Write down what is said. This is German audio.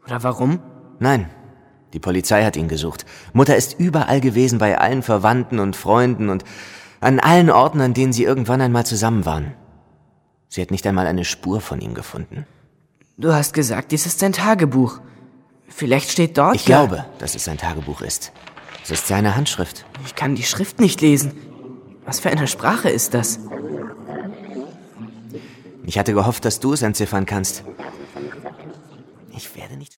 Oder warum? Nein, die Polizei hat ihn gesucht. Mutter ist überall gewesen, bei allen Verwandten und Freunden und an allen Orten, an denen sie irgendwann einmal zusammen waren. Sie hat nicht einmal eine Spur von ihm gefunden. Du hast gesagt, dies ist sein Tagebuch. Vielleicht steht dort... Ich glaube, dass es sein Tagebuch ist. Es ist seine Handschrift. Ich kann die Schrift nicht lesen. Was für eine Sprache ist das? Ich hatte gehofft, dass du es entziffern kannst.